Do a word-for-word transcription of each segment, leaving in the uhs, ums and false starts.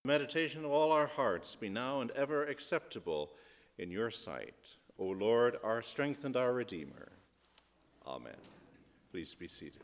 meditation of all our hearts be now and ever acceptable in your sight, O Lord, our strength and our Redeemer. Amen. Please be seated.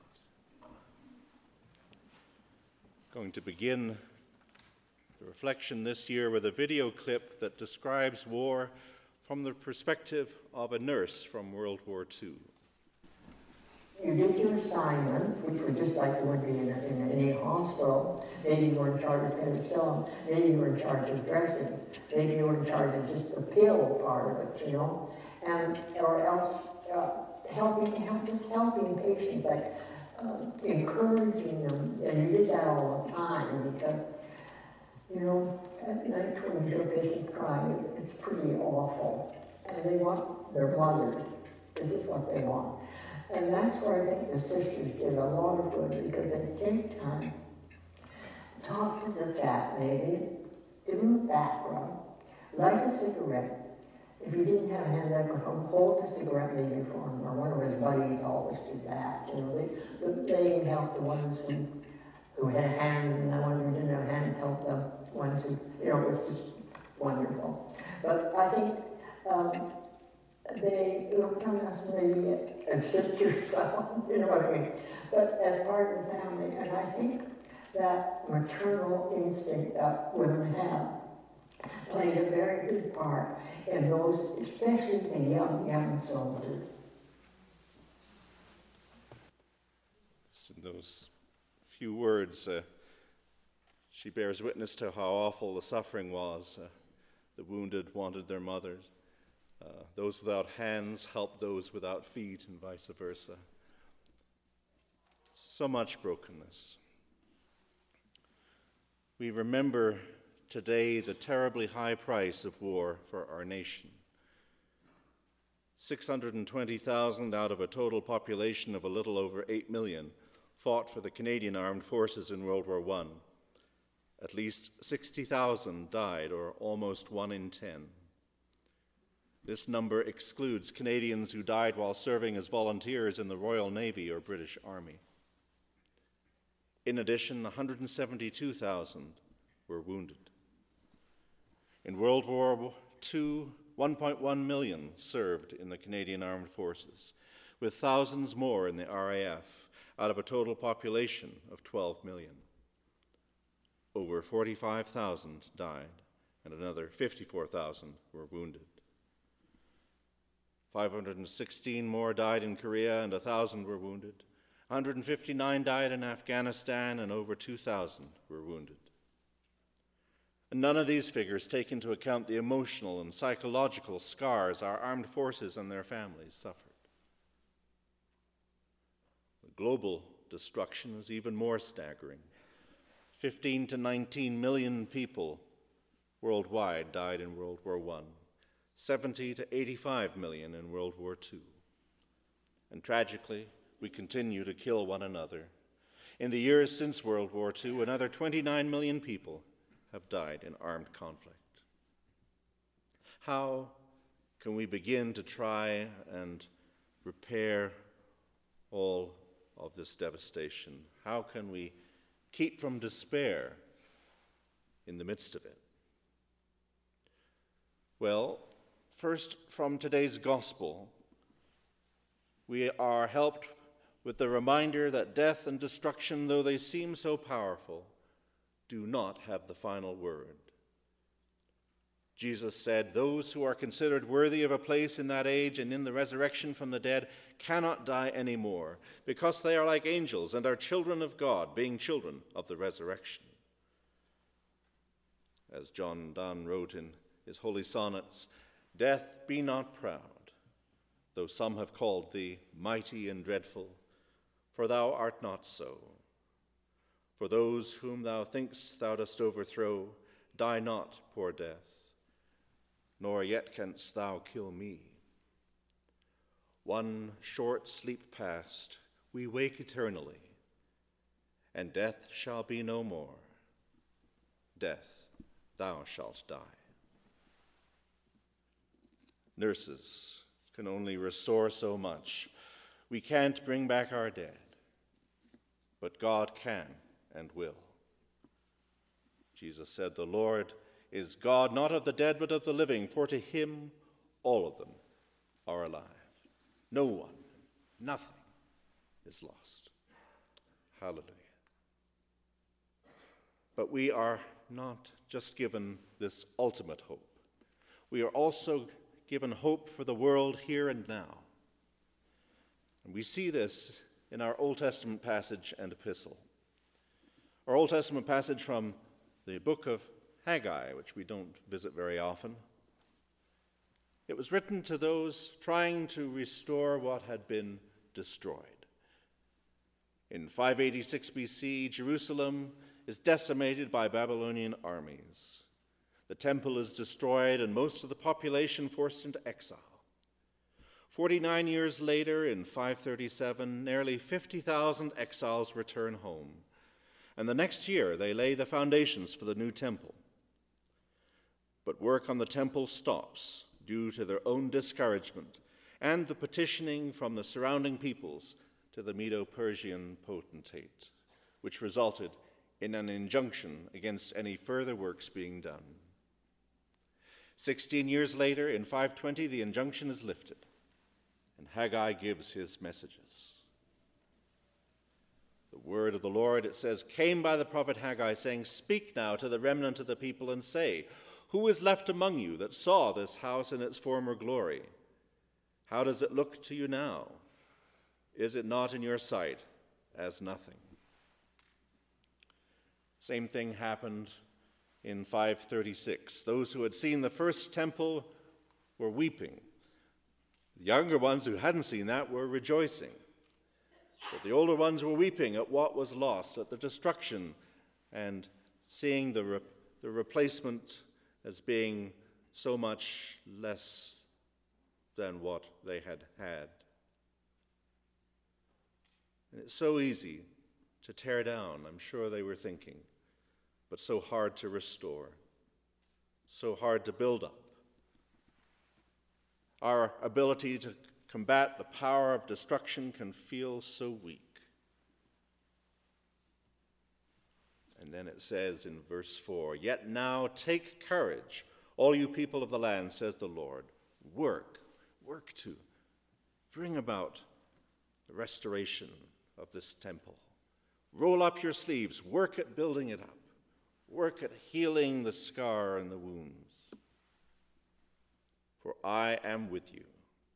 Going to begin the reflection this year with a video clip that describes war from the perspective of a nurse from World War Two. You did your assignments, which were just like you would be in, a, in any hospital. Maybe you were in charge of penicillin, maybe you were in charge of dressings, maybe you were in charge of just the pill part of it, you know, and or else uh, helping, help, just helping patients, like um, encouraging them, and you did that all the time because, you know, at night when you hear patients crying, it's pretty awful, and they want their mothers. This is what they want. And that's where I think the sisters did a lot of good, because they take time, talk to the chat lady, give them a background, light a cigarette. If you didn't have a hand microphone, hold the cigarette maybe for him, or one of his buddies always did that. You know, they, they even helped the ones who, who had hands, and the ones who didn't have hands helped the ones who, you know, it was just wonderful. But I think um, they looked on us maybe as sisters, well, you know what I mean, but as part of the family. And I think that maternal instinct that women have played a very big part in those, especially the young, young soldiers. In those few words, uh, she bears witness to how awful the suffering was. Uh, the wounded wanted their mothers. Uh, those without hands helped those without feet, and vice versa. So much brokenness. We remember today the terribly high price of war for our nation. six hundred twenty thousand out of a total population of a little over eight million fought for the Canadian Armed Forces in World War One. At least sixty thousand died, or almost one in ten. This number excludes Canadians who died while serving as volunteers in the Royal Navy or British Army. In addition, one hundred seventy-two thousand were wounded. In World War Two, one point one million served in the Canadian Armed Forces, with thousands more in the R A F, out of a total population of twelve million. Over forty-five thousand died, and another fifty-four thousand were wounded. five hundred sixteen more died in Korea, and one thousand were wounded. one hundred fifty-nine died in Afghanistan, and over two thousand were wounded. And none of these figures take into account the emotional and psychological scars our armed forces and their families suffered. The global destruction is even more staggering. fifteen to nineteen million people worldwide died in World War One. seventy to eighty-five million in World War Two. And tragically, we continue to kill one another. In the years since World War Two, another twenty-nine million people have died in armed conflict. How can we begin to try and repair all of this devastation? How can we keep from despair in the midst of it? Well, first, from today's gospel, we are helped with the reminder that death and destruction, though they seem so powerful, do not have the final word. Jesus said, "Those who are considered worthy of a place in that age and in the resurrection from the dead cannot die anymore, because they are like angels and are children of God, being children of the resurrection." As John Donne wrote in his holy sonnets, "Death, be not proud, though some have called thee mighty and dreadful, for thou art not so. For those whom thou think'st thou dost overthrow, die not, poor death, nor yet canst thou kill me. One short sleep past, we wake eternally, and death shall be no more. Death, thou shalt die." Nurses can only restore so much. We can't bring back our dead, but God can and will. Jesus said, "The Lord is God, not of the dead, but of the living, for to him all of them are alive." No one, nothing is lost. Hallelujah. But we are not just given this ultimate hope. We are also given hope for the world here and now. And we see this in our Old Testament passage and epistle. Our Old Testament passage from the book of Haggai, which we don't visit very often. It was written to those trying to restore what had been destroyed. In five eighty-six B C, Jerusalem is decimated by Babylonian armies. The temple is destroyed and most of the population forced into exile. Forty-nine years later, in five thirty-seven, nearly fifty thousand exiles return home. And the next year, they lay the foundations for the new temple. But work on the temple stops due to their own discouragement and the petitioning from the surrounding peoples to the Medo-Persian potentate, which resulted in an injunction against any further works being done. Sixteen years later, in five twenty, the injunction is lifted, and Haggai gives his messages. The word of the Lord, it says, came by the prophet Haggai, saying, "Speak now to the remnant of the people and say, who is left among you that saw this house in its former glory? How does it look to you now? Is it not in your sight as nothing?" Same thing happened in five thirty-six. Those who had seen the first temple were weeping. The younger ones who hadn't seen that were rejoicing. But the older ones were weeping at what was lost, at the destruction, and seeing the, re- the replacement as being so much less than what they had had. And it's so easy to tear down, I'm sure they were thinking, but so hard to restore, so hard to build up. Our ability to combat the power of destruction can feel so weak. And then it says in verse four, "Yet now take courage, all you people of the land, says the Lord. Work, work to bring about the restoration of this temple. Roll up your sleeves, work at building it up, work at healing the scar and the wounds. For I am with you."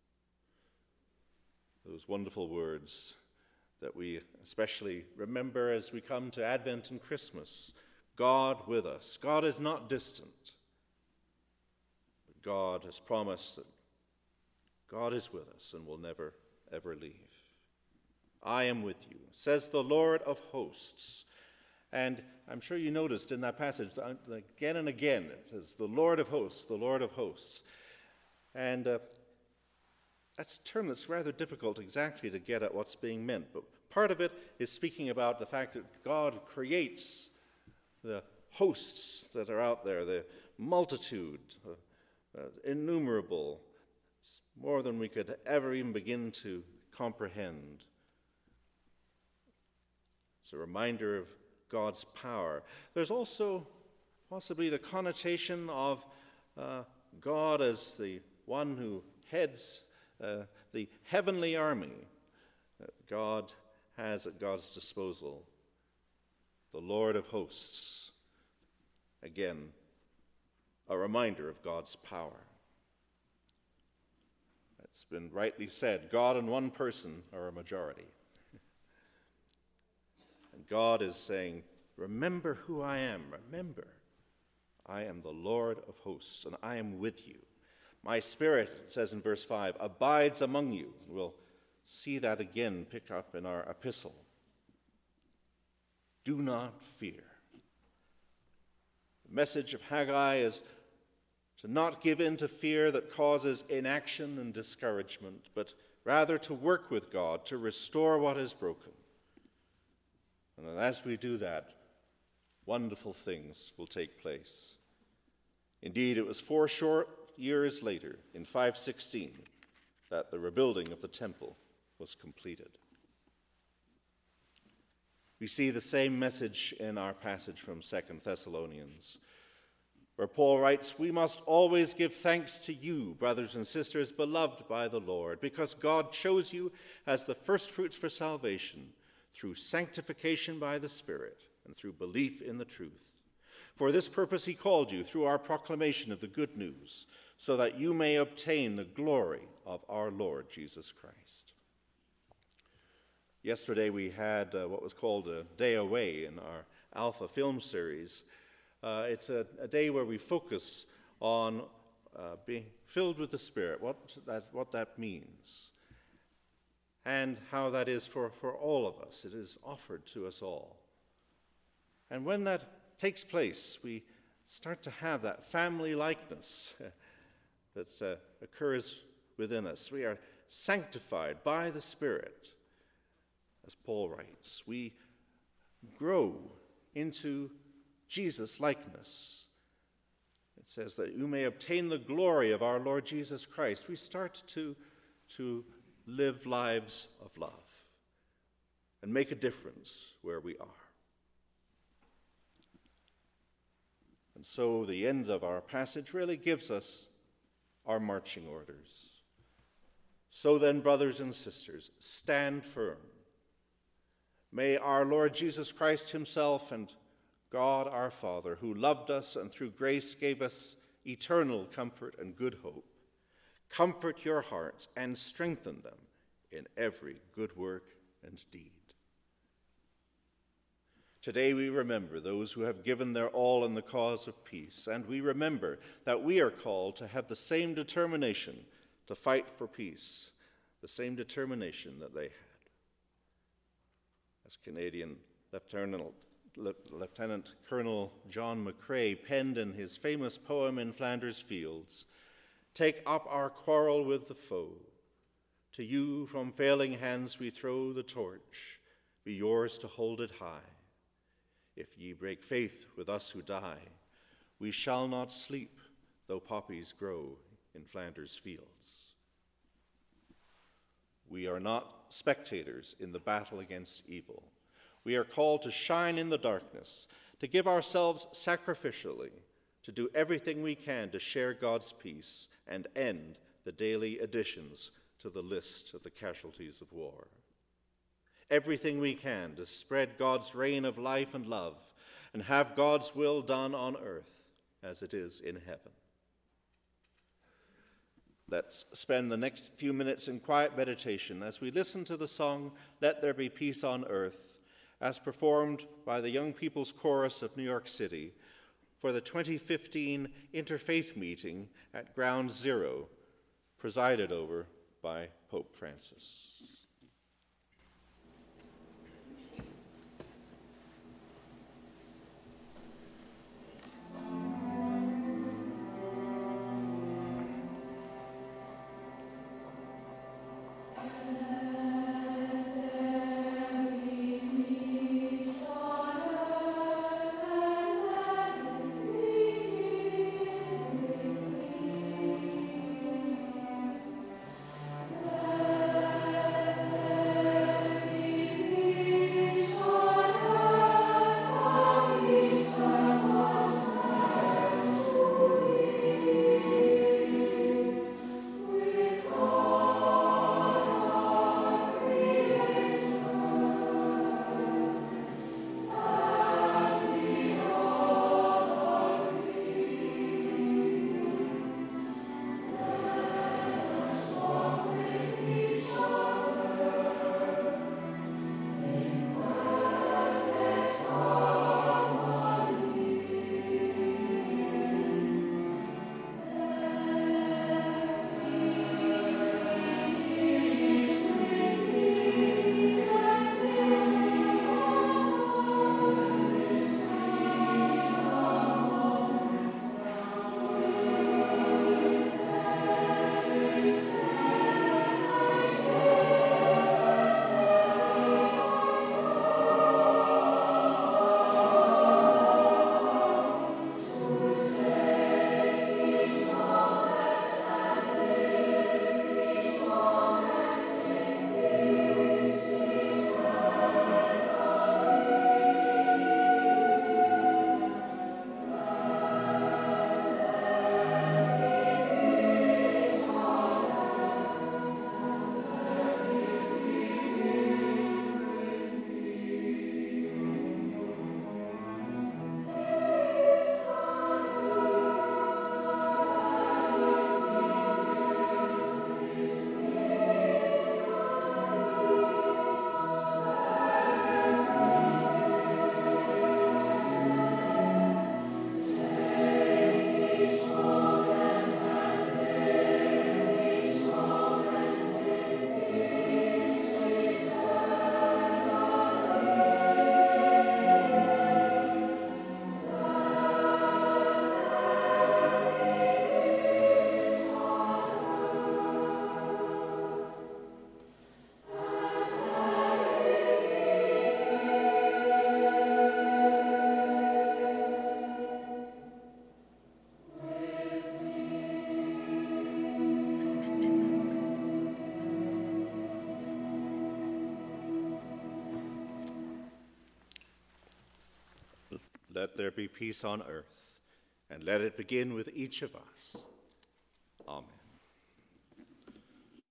Those wonderful words that we especially remember as we come to Advent and Christmas. God with us. God is not distant, but God has promised that God is with us and will never, ever leave. I am with you, says the Lord of hosts. And I'm sure you noticed in that passage, again and again, it says, the Lord of hosts, the Lord of hosts. And uh, that's a term that's rather difficult exactly to get at what's being meant. But part of it is speaking about the fact that God creates the hosts that are out there, the multitude, uh, uh, innumerable, more than we could ever even begin to comprehend. It's a reminder of God's power. There's also possibly the connotation of uh, God as the one who heads uh, the heavenly army that God has at God's disposal. The Lord of hosts. Again, a reminder of God's power. It's been rightly said, God and one person are a majority. And God is saying, remember who I am. Remember, I am the Lord of hosts, and I am with you. My spirit, it says in verse five, abides among you. We'll see that again pick up in our epistle. Do not fear. The message of Haggai is to not give in to fear that causes inaction and discouragement, but rather to work with God to restore what is broken. And as we do that, wonderful things will take place. Indeed, it was four short years later, in five sixteen, that the rebuilding of the temple was completed. We see the same message in our passage from Second Thessalonians, where Paul writes, "We must always give thanks to you, brothers and sisters, beloved by the Lord, because God chose you as the firstfruits for salvation through sanctification by the Spirit and through belief in the truth. For this purpose he called you through our proclamation of the good news, so that you may obtain the glory of our Lord Jesus Christ." Yesterday we had uh, what was called a day away in our Alpha film series. Uh, it's a, a day where we focus on uh, being filled with the Spirit, what that, what that means, and how that is for, for all of us. It is offered to us all. And when that takes place, we start to have that family likeness that uh, occurs within us. We are sanctified by the Spirit. As Paul writes, we grow into Jesus' likeness. It says that you may obtain the glory of our Lord Jesus Christ. We start to, to live lives of love and make a difference where we are. And so the end of our passage really gives us our marching orders. So then, brothers and sisters, stand firm. May our Lord Jesus Christ himself and God our Father, who loved us and through grace gave us eternal comfort and good hope, comfort your hearts and strengthen them in every good work and deed. Today we remember those who have given their all in the cause of peace, and we remember that we are called to have the same determination to fight for peace, the same determination that they had. As Canadian Lieutenant, Lieutenant Colonel John McCrae penned in his famous poem In Flanders Fields, "Take up our quarrel with the foe. To you from failing hands we throw the torch. Be yours to hold it high. If ye break faith with us who die, we shall not sleep, though poppies grow in Flanders fields." We are not spectators in the battle against evil. We are called to shine in the darkness, to give ourselves sacrificially, to do everything we can to share God's peace and end the daily additions to the list of the casualties of war. Everything we can to spread God's reign of life and love and have God's will done on earth as it is in heaven. Let's spend the next few minutes in quiet meditation as we listen to the song, "Let There Be Peace on Earth," as performed by the Young People's Chorus of New York City for the twenty fifteen Interfaith Meeting at Ground Zero, presided over by Pope Francis. Let let there be peace on earth, and let it begin with each of us. Amen.